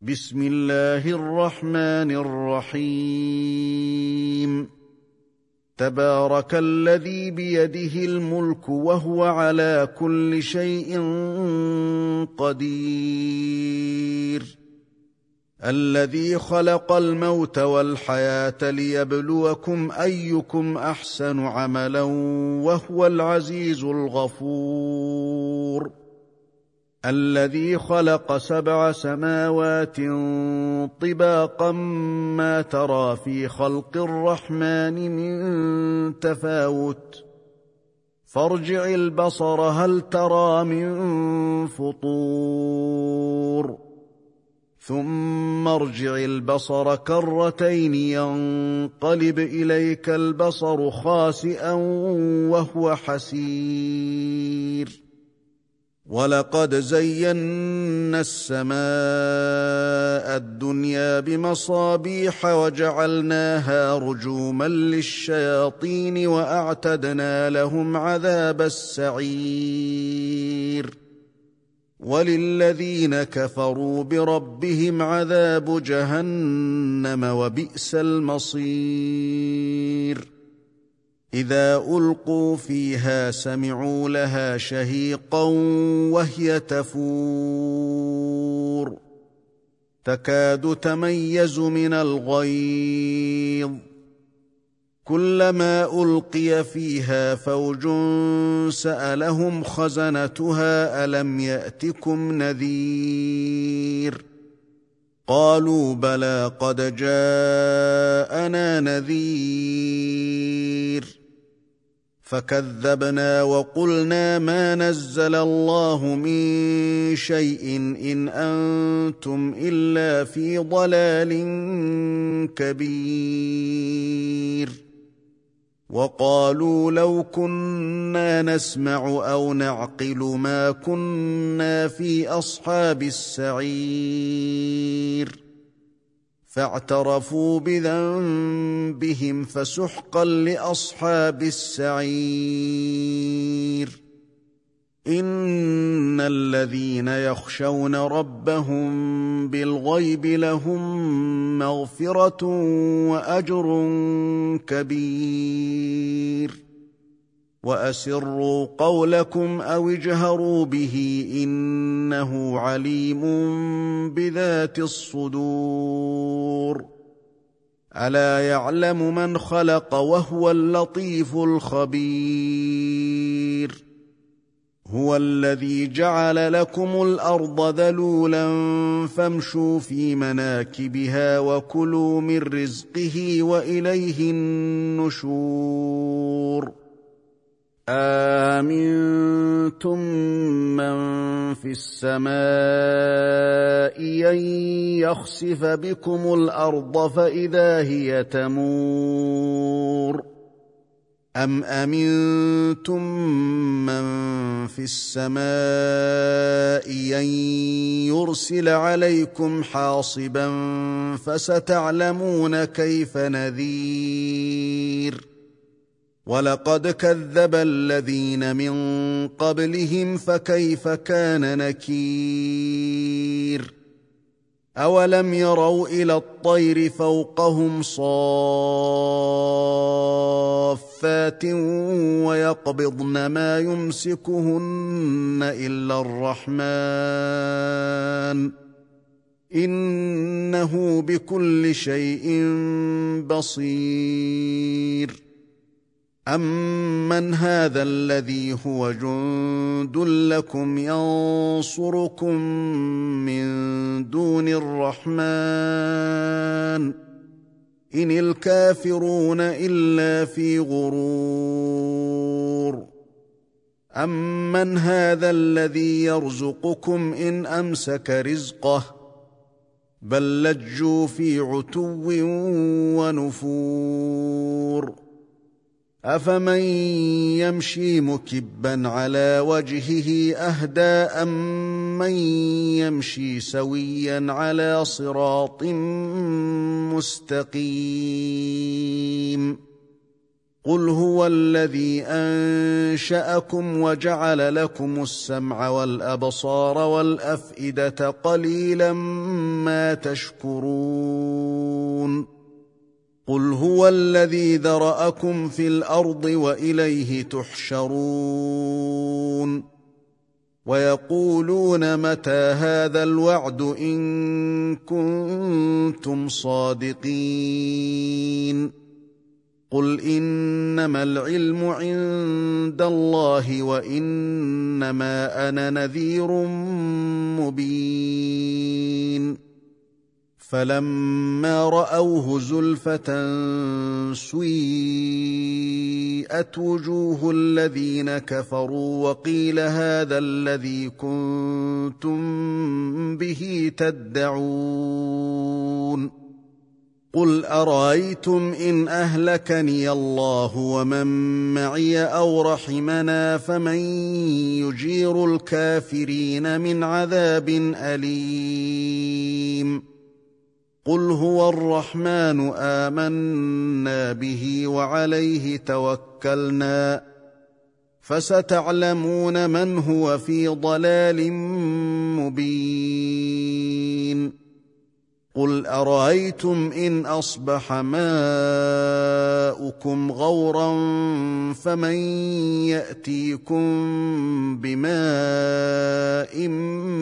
بسم الله الرحمن الرحيم. تبارك الذي بيده الملك وهو على كل شيء قدير، الذي خلق الموت والحياة ليبلوكم أيكم أحسن عملا وهو العزيز الغفور، الذي خلق 7 سماوات طباقا ما ترى في خلق الرحمن من تفاوت، فارجع البصر هل ترى من فطور، ثم ارجع البصر كرتين ينقلب إليك البصر خاسئا وهو حسير، ولقد زينا السماء الدنيا بمصابيح وجعلناها رجوما للشياطين وأعتدنا لهم عذاب السعير، وللذين كفروا بربهم عذاب جهنم وبئس المصير. إذا ألقوا فيها سمعوا لها شهيقا وهي تفور، تكاد تميز من الغيظ، كلما ألقي فيها فوج سألهم خزنتها ألم يأتكم نذير، قالوا بلى قد جاءنا نذير، فكذبنا وقلنا ما نزل الله من شيء إن أنتم إلا في ضلال كبير، وقالوا لو كنا نسمع أو نعقل ما كنا في أصحاب السعير، فاعترفوا بذنبهم فسحقا لأصحاب السعير. إن الذين يخشون ربهم بالغيب لهم مغفرة وأجر كبير، وأسروا قولكم أو اجهروا به إنه عليم بذات الصدور، ألا يعلم من خلق وهو اللطيف الخبير. هو الذي جعل لكم الأرض ذلولا فامشوا في مناكبها وكلوا من رزقه وإليه النشور. آمنتم من في السماء أن يخسف بكم الأرض فإذا هي تمور، أم أمنتم من في السماء أن يرسل عليكم حاصبا فستعلمون كيف نذير. ولقد كذب الذين من قبلهم فكيف كان نكير. أولم يروا إلى الطير فوقهم صافات ويقبضن ما يمسكهن إلا الرحمن إنه بكل شيء بصير. أمن هذا الذي هو جند لكم ينصركم من دون الرحمن إن الكافرون إلا في غرور. أمن هذا الذي يرزقكم إن أمسك رزقه بل لجوا في عتو ونفور. أفمن يمشي مكبا على وجهه أهدى أمن يمشي سويا على صراط مستقيم. قل هو الذي أنشأكم وجعل لكم السمع والأبصار والأفئدة قليلا ما تشكرون قل هو الذي ذرأكم في الأرض وإليه تحشرون ويقولون متى هذا الوعد إن كنتم صادقين قل إنما العلم عند الله وإنما أنا نذير مبين فلما رأوه زلفة سيئت وجوه الذين كفروا وقيل هذا الذي كنتم به تدعون قل أرأيتم إن أهلكني الله ومن معي أو رحمنا فمن يجير الكافرين من عذاب أليم قل هو الرحمن آمنا به وعليه توكلنا فستعلمون من هو في ضلال مبين قل أرأيتم إن أصبح ماؤكم غورا فمن يأتيكم بماء